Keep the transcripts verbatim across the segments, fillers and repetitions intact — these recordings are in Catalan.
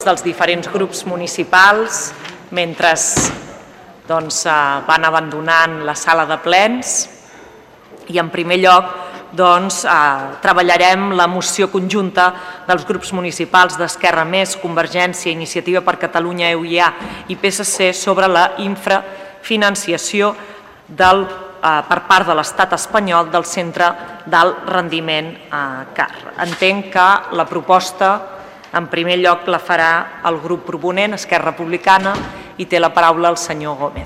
dels diferents grups municipals mentre doncs, van abandonant la sala de plens i en primer lloc doncs, eh, treballarem la moció conjunta dels grups municipals d'Esquerra Més, Convergència, Iniciativa per Catalunya, E U I A i P S C sobre la infrafinanciació del, eh, per part de l'Estat espanyol del Centre d'Alt Rendiment eh, C A R. Entenc que la proposta en primer lloc la farà el grup proponent, Esquerra Republicana, i té la paraula el senyor Gómez.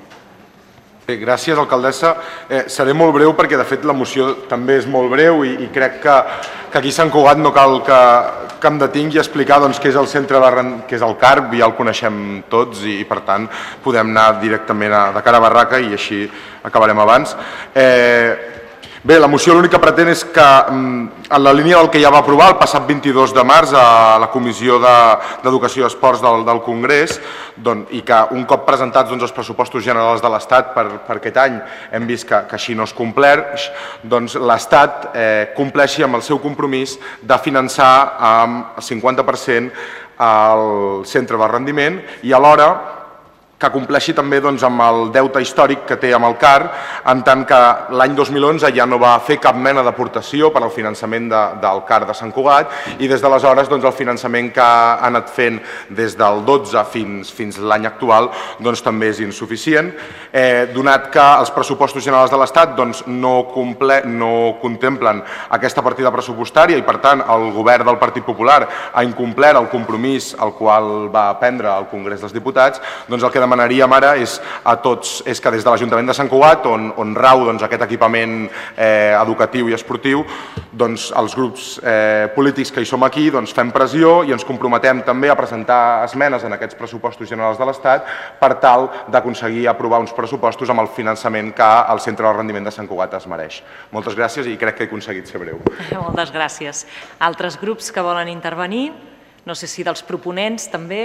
Bé, gràcies, alcaldessa. Eh, seré molt breu perquè, de fet, la moció també és molt breu i, i crec que, que aquí a Sant Cugat no cal que, que em detingui a explicar doncs, què és el centre de, què és el C A R, ja el coneixem tots i, i per tant, podem anar directament a, de cara a barraca i així acabarem abans. Eh, Bé, la moció l'únic que pretén és que, en la línia del que ja va aprovar el passat vint-i-dos de març a la Comissió d'Educació i Esports del, del Congrés, doncs, i que un cop presentats doncs, els pressupostos generals de l'Estat per, per aquest any hem vist que, que així no es compleix, doncs l'Estat eh, compleixi amb el seu compromís de finançar amb el cinquanta per cent el centre de rendiment i alhora que compleixi també doncs, amb el deute històric que té amb el C A R, en tant que l'any dos mil onze ja no va fer cap mena d'aportació per al finançament de, del C A R de Sant Cugat i des d'aleshores doncs, el finançament que ha anat fent des del dotze fins, fins l'any actual doncs, també és insuficient, eh, donat que els pressupostos generals de l'Estat doncs, no, comple, no contemplen aquesta partida pressupostària i per tant el govern del Partit Popular ha incomplert el compromís al qual va prendre al Congrés dels Diputats, doncs el que demanaríem ara és a tots és que des de l'Ajuntament de Sant Cugat, on, on rau doncs, aquest equipament eh, educatiu i esportiu, doncs, els grups eh, polítics que hi som aquí doncs, fem pressió i ens comprometem també a presentar esmenes en aquests pressupostos generals de l'Estat per tal d'aconseguir aprovar uns pressupostos amb el finançament que el Centre de Rendiment de Sant Cugat es mereix. Moltes gràcies i crec que he aconseguit ser breu. Moltes gràcies. Altres grups que volen intervenir? No sé si dels proponents també.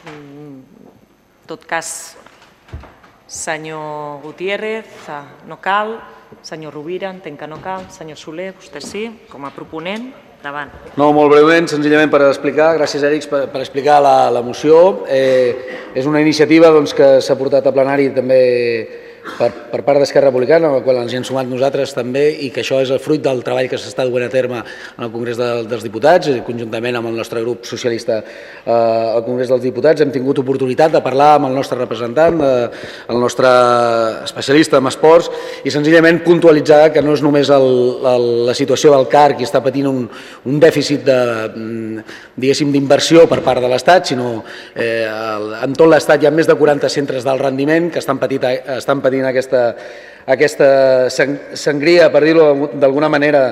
En tot cas, senyor Gutiérrez, no cal, senyor Rovira, entenc que no cal, senyor Soler, vostè sí, com a proponent, endavant. No, molt breument, senzillament per explicar, gràcies Èric per, per explicar la, la moció. Eh, és una iniciativa doncs, que s'ha portat a plenari també per, per part d'Esquerra Republicana, a la qual ens hi hem sumat nosaltres també, i que això és el fruit del treball que s'està duent a terme en el Congrés de, dels Diputats, conjuntament amb el nostre grup socialista eh, al Congrés dels Diputats. Hem tingut oportunitat de parlar amb el nostre representant, eh, el nostre especialista en esports, i senzillament puntualitzar que no és només el, el, la situació del C A R qui està patint un, un dèficit de, diguéssim, d'inversió per part de l'Estat, sinó eh, en tot l'Estat hi ha més de quaranta centres d'alt rendiment que estan patint, estan patint aquesta, aquesta sangria, per dir-ho d'alguna manera,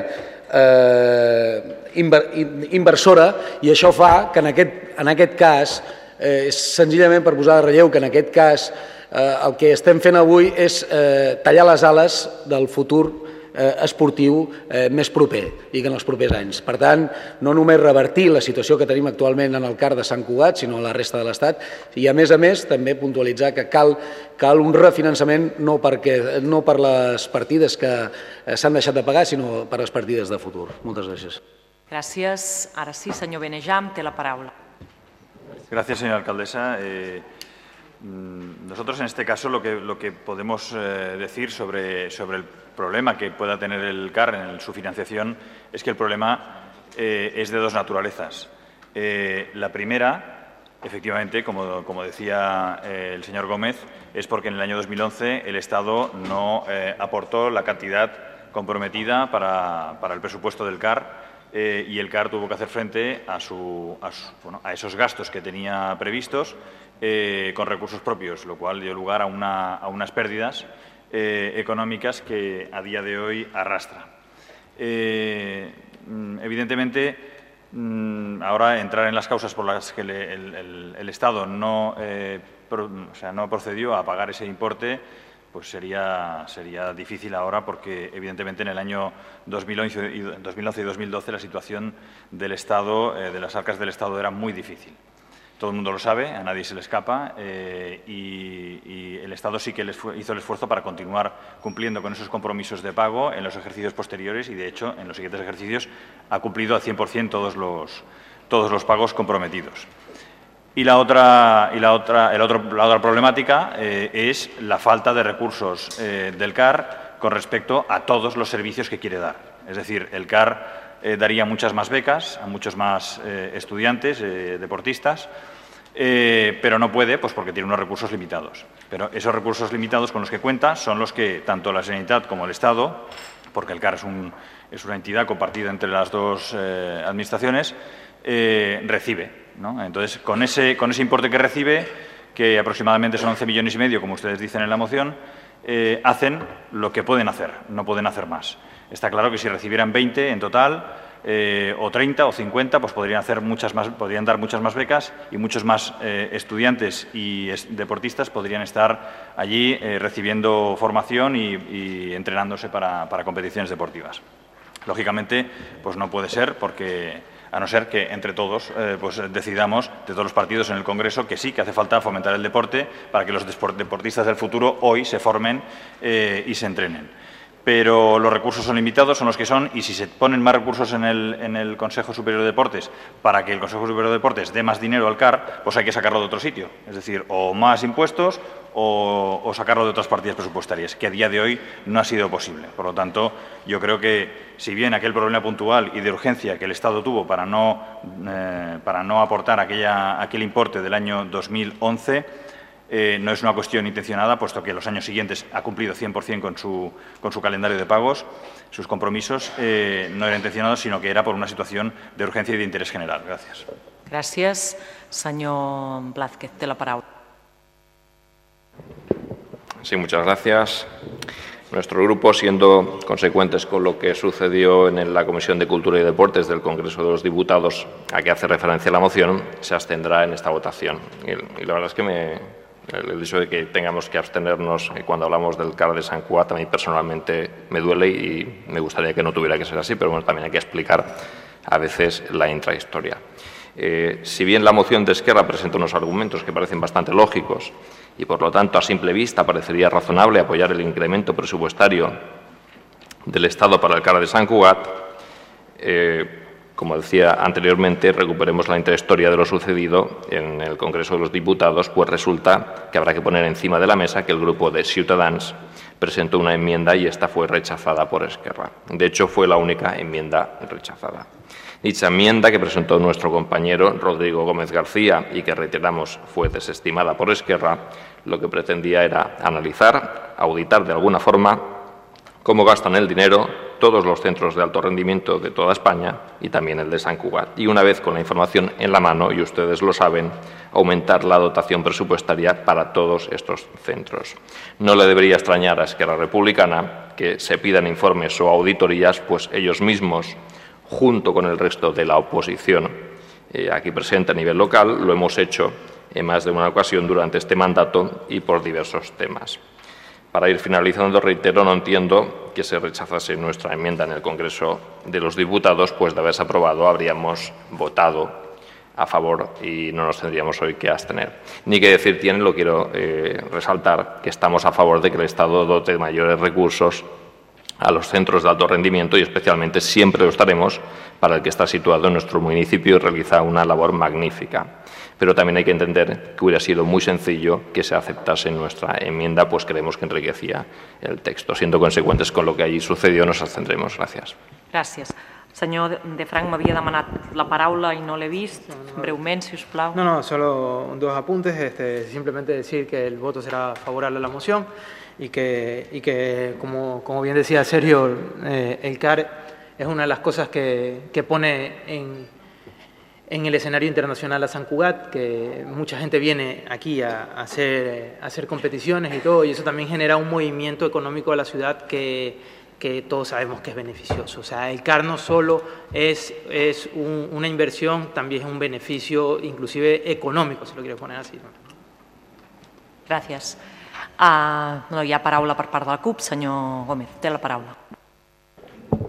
eh, inversora, i això fa que en aquest, en aquest cas, eh, senzillament per posar de relleu que en aquest cas eh, el que estem fent avui és eh, tallar les ales del futur esportiu eh, més proper i que en els propers anys. Per tant, no només revertir la situació que tenim actualment en el C A R de Sant Cugat, sinó a la resta de l'Estat, i a més a més també puntualitzar que cal, cal un refinançament no, perquè, no per les partides que s'han deixat de pagar, sinó per les partides de futur. Moltes gràcies. Gràcies. Ara sí, senyor Benejam, té la paraula. Gracias, señora alcaldesa. Eh, nosotros en este caso lo que, lo que podemos eh, decir sobre, sobre el problema que pueda tener el C A R en su financiación es que el problema eh, es de dos naturalezas. Eh, la primera, efectivamente, como, como decía eh, el señor Gómez, es porque en el año dos mil once el Estado no eh, aportó la cantidad comprometida para, para el presupuesto del C A R eh, y el C A R tuvo que hacer frente a, su, a, su, bueno, a esos gastos que tenía previstos eh, con recursos propios, lo cual dio lugar a, una, a unas pérdidas Eh, económicas que a día de hoy arrastra. Eh, evidentemente, ahora entrar en las causas por las que le, el, el, el Estado no, eh, pro, o sea, no procedió a pagar ese importe, pues sería, sería difícil ahora porque evidentemente en el año dos mil once y dos mil doce la situación del Estado, eh, de las arcas del Estado era muy difícil. Todo el mundo lo sabe, a nadie se le escapa eh, y, y el Estado sí que hizo el esfuerzo para continuar cumpliendo con esos compromisos de pago en los ejercicios posteriores y, de hecho, en los siguientes ejercicios ha cumplido al cien por cien todos los, todos los pagos comprometidos. Y la otra, y la otra, el otro, la otra problemática eh, es la falta de recursos eh, del C A R con respecto a todos los servicios que quiere dar. Es decir, el C A R eh, daría muchas más becas a muchos más eh, estudiantes, eh, deportistas, Eh, pero no puede pues porque tiene unos recursos limitados. Pero esos recursos limitados con los que cuenta son los que tanto la Generalitat como el Estado, porque el C A R es, un, es una entidad compartida entre las dos eh, administraciones, eh, recibe, ¿no? Entonces, con ese, con ese importe que recibe, que aproximadamente son once millones y medio, como ustedes dicen en la moción, eh, hacen lo que pueden hacer, no pueden hacer más. Está claro que si recibieran veinte en total, Eh, o treinta o cincuenta, pues podrían, hacer muchas más, podrían dar muchas más becas y muchos más eh, estudiantes y es, deportistas podrían estar allí eh, recibiendo formación y, y entrenándose para, para competiciones deportivas. Lógicamente, pues no puede ser porque, a no ser que entre todos eh, pues decidamos, de todos los partidos en el Congreso, que sí, que hace falta fomentar el deporte para que los deportistas del futuro hoy se formen eh, y se entrenen. Pero los recursos son limitados, son los que son, y si se ponen más recursos en el, en el Consejo Superior de Deportes para que el Consejo Superior de Deportes dé más dinero al C A R, pues hay que sacarlo de otro sitio. Es decir, o más impuestos o, o sacarlo de otras partidas presupuestarias, que a día de hoy no ha sido posible. Por lo tanto, yo creo que, si bien aquel problema puntual y de urgencia que el Estado tuvo para no, eh, para no aportar aquella, aquel importe del año dos mil once, Eh, no es una cuestión intencionada, puesto que los años siguientes ha cumplido cien por cien con su, con su calendario de pagos, sus compromisos, eh, no era intencionado, sino que era por una situación de urgencia y de interés general. Gracias. Gràcies. Senyor Blázquez, té la paraula. Sí, muchas gracias. Nuestro grupo, siendo consecuentes con lo que sucedió en la Comisión de Cultura y Deportes del Congreso de los Diputados, a que hace referencia la moción, se abstendrá en esta votación. Y, y la verdad es que me... El hecho de que tengamos que abstenernos cuando hablamos del C A R de Sant Cugat a mí personalmente me duele y me gustaría que no tuviera que ser así, pero bueno, también hay que explicar a veces la intrahistoria. Eh, si bien la moción de Esquerra presenta unos argumentos que parecen bastante lógicos y por lo tanto a simple vista parecería razonable apoyar el incremento presupuestario del Estado para el C A R de Sant Cugat, eh, como decía anteriormente, recuperemos la intrahistoria de lo sucedido en el Congreso de los Diputados, pues resulta que habrá que poner encima de la mesa que el grupo de Ciutadans presentó una enmienda y esta fue rechazada por Esquerra. De hecho, fue la única enmienda rechazada. Dicha enmienda que presentó nuestro compañero Rodrigo Gómez García y que reiteramos fue desestimada por Esquerra, lo que pretendía era analizar, auditar de alguna forma cómo gastan el dinero todos los centros de alto rendimiento de toda España y también el de Sant Cugat. Y una vez con la información en la mano, y ustedes lo saben, aumentar la dotación presupuestaria para todos estos centros. No le debería extrañar a Esquerra Republicana que se pidan informes o auditorías, pues ellos mismos, junto con el resto de la oposición eh, aquí presente a nivel local, lo hemos hecho en más de una ocasión durante este mandato y por diversos temas. Para ir finalizando, reitero, no entiendo que se rechazase nuestra enmienda en el Congreso de los Diputados, pues de haberse aprobado habríamos votado a favor y no nos tendríamos hoy que abstener. Ni que decir tiene, lo quiero eh, resaltar, que estamos a favor de que el Estado dote de mayores recursos a los centros de alto rendimiento y especialmente siempre lo estaremos para el que está situado en nuestro municipio y realiza una labor magnífica. Pero también hay que entender que hubiera sido muy sencillo que se aceptase nuestra enmienda, pues creemos que enriquecía el texto. Siendo consecuentes con lo que allí sucedió, nos abstendremos. Gràcies. Gràcies. Senyor De Frank m'havia demanat la paraula i no l'he vist. Breument, si us plau. No, no, solo dos apuntes. Este, simplemente decir que el voto será favorable a la moción y que, y que como, como bien decía Sergio, eh, el C A R es una de las cosas que, que pone en... en el escenario internacional a Sant Cugat, que mucha gente viene aquí a, a, hacer, a hacer competiciones y todo, y eso también genera un movimiento económico a la ciudad que, que todos sabemos que es beneficioso. O sea, el C A R no solo es, es un, una inversión, también es un beneficio inclusive económico, si lo quiero poner así. ¿No? Gràcies. Uh, no hi ha paraula per part de la CUP. Senyor Gómez, té la paraula.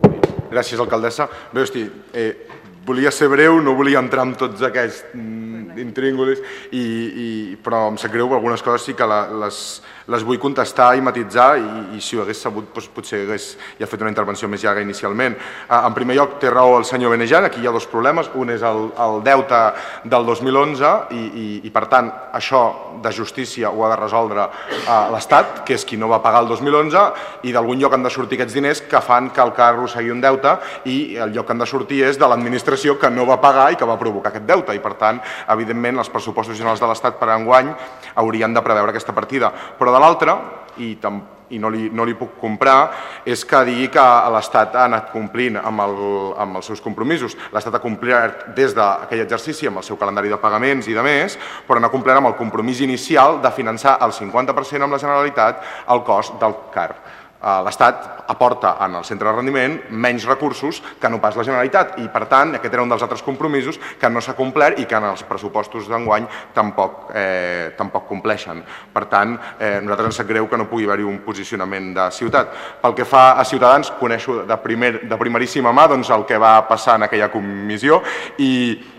Gràcies, alcaldessa. Bé, hosti, eh, volia ser breu, no volia entrar en tots aquests, intríngulis, i, i, però em sap greu, algunes coses sí que la, les, les vull contestar i matitzar, i, i si ho hagués sabut doncs, potser hagués ja fet una intervenció més llarga inicialment. En primer lloc, té raó el senyor Benejan, aquí hi ha dos problemes. Un és el, el deute del dos mil onze i, i, i per tant això de justícia ho ha de resoldre l'Estat, que és qui no va pagar el dos mil onze, i d'algun lloc han de sortir aquests diners que fan que el car arrossegui un deute, i el lloc que han de sortir és de l'administració que no va pagar i que va provocar aquest deute, i per tant, evidentment, els pressupostos generals de l'Estat per enguany haurien de preveure aquesta partida. Però de l'altra, i tampoc i no li, no li puc comprar, és que digui que l'Estat ha anat complint amb, el, amb els seus compromisos. L'Estat ha complert des d'aquell exercici amb el seu calendari de pagaments i de més, però no ha complert amb el compromís inicial de finançar el cinquanta per cent amb la Generalitat el cost del car. L'Estat aporta en el centre de rendiment menys recursos que no pas la Generalitat, i per tant aquest era un dels altres compromisos que no s'ha complert i que en els pressupostos d'enguany tampoc, eh, tampoc compleixen. Per tant, eh, nosaltres ens sap greu que no pugui haver-hi un posicionament de Ciutat. Pel que fa a Ciutadans, coneixo de, primer, de primeríssima mà doncs, el que va passar en aquella comissió, i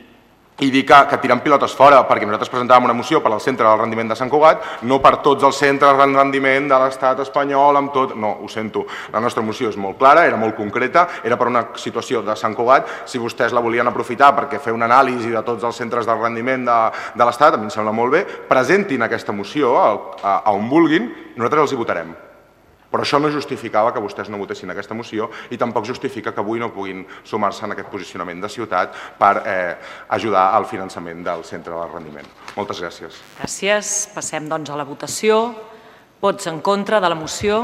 i dir que, que tirem pilotes fora, perquè nosaltres presentàvem una moció per al centre del rendiment de Sant Cugat, no per tots els centres de rendiment de l'estat espanyol, amb tot, no, ho sento, la nostra moció és molt clara, era molt concreta, era per una situació de Sant Cugat. Si vostès la volien aprofitar perquè fer una anàlisi de tots els centres de rendiment de, de l'estat, a mi em sembla molt bé, presentin aquesta moció a, a, a on vulguin, nosaltres els hi votarem. Però això no justificava que vostès no votessin aquesta moció, i tampoc justifica que avui no puguin sumar-se en aquest posicionament de Ciutat per eh, ajudar al finançament del centre de rendiment. Moltes gràcies. Gràcies. Passem doncs a la votació. Vots en contra de la moció?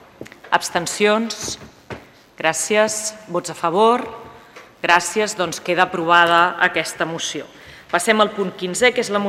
Abstencions? Gràcies. Vots a favor? Gràcies. Doncs queda aprovada aquesta moció. Passem al punt quinzè, que és la moció